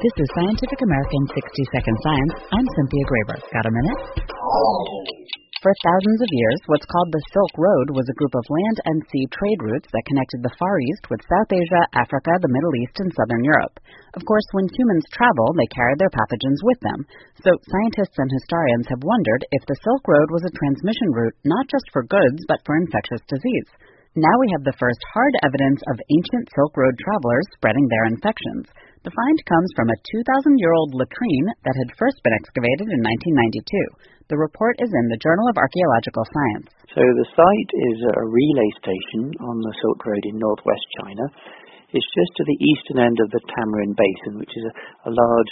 This is Scientific American 60 Second Science. I'm Cynthia Graber. Got a minute? For thousands of years, what's called the Silk Road was a group of land and sea trade routes that connected the Far East with South Asia, Africa, the Middle East, and Southern Europe. Of course, when humans travel, they carried their pathogens with them. So scientists and historians have wondered if the Silk Road was a transmission route not just for goods, but for infectious disease. Now we have the first hard evidence of ancient Silk Road travelers spreading their infections. The find comes from a 2,000-year-old latrine that had first been excavated in 1992. The report is in the Journal of Archaeological Science. So the site is a relay station on the Silk Road in northwest China. It's just to the eastern end of the Tamarin Basin, which is a large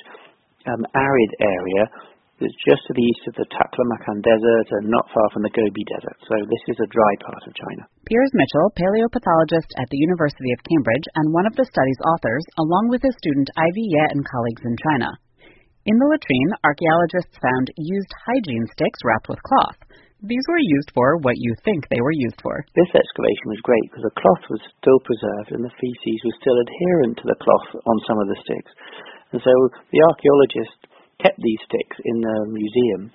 arid area that's just to the east of the Taklamakan Desert and not far from the Gobi Desert. So this is a dry part of China. Piers Mitchell, paleopathologist at the University of Cambridge and one of the study's authors, along with his student Ivy Ye and colleagues in China. In the latrine, archaeologists found used hygiene sticks wrapped with cloth. These were used for what you think they were used for. This excavation was great because the cloth was still preserved and the feces was still adherent to the cloth on some of the sticks. And so the archaeologists kept these sticks in the museum,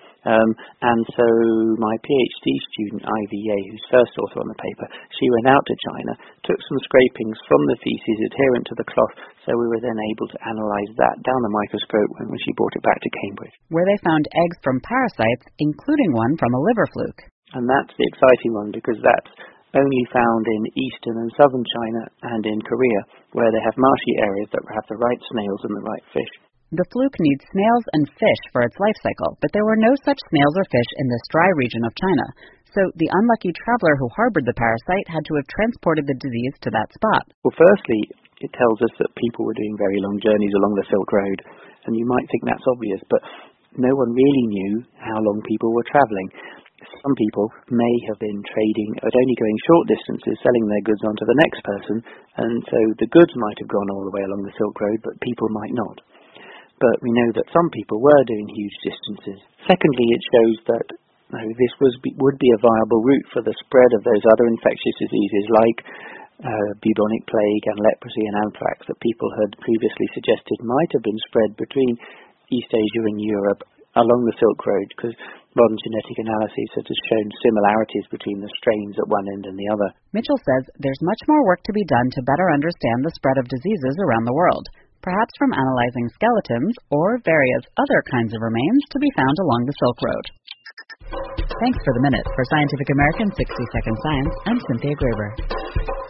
and so my PhD student Ivy Ye, who's first author on the paper, she went out to China, took some scrapings from the feces adherent to the cloth, so we were then able to analyse that down the microscope when she brought it back to Cambridge. Where they found eggs from parasites, including one from a liver fluke. And that's the exciting one because that's only found in eastern and southern China and in Korea, where they have marshy areas that have the right snails and the right fish. The fluke needs snails and fish for its life cycle, but there were no such snails or fish in this dry region of China. So the unlucky traveler who harbored the parasite had to have transported the disease to that spot. Well, firstly, it tells us that people were doing very long journeys along the Silk Road, and you might think that's obvious, but no one really knew how long people were traveling. Some people may have been trading at only going short distances, selling their goods onto the next person, and so the goods might have gone all the way along the Silk Road, but people might not. But we know that some people were doing huge distances. Secondly, it shows that this would be a viable route for the spread of those other infectious diseases like bubonic plague and leprosy and anthrax that people had previously suggested might have been spread between East Asia and Europe along the Silk Road, because modern genetic analysis has shown similarities between the strains at one end and the other. Mitchell says there's much more work to be done to better understand the spread of diseases around the world, perhaps from analyzing skeletons or various other kinds of remains to be found along the Silk Road. Thanks for the minute. For Scientific American 60 Second Science, I'm Cynthia Graber.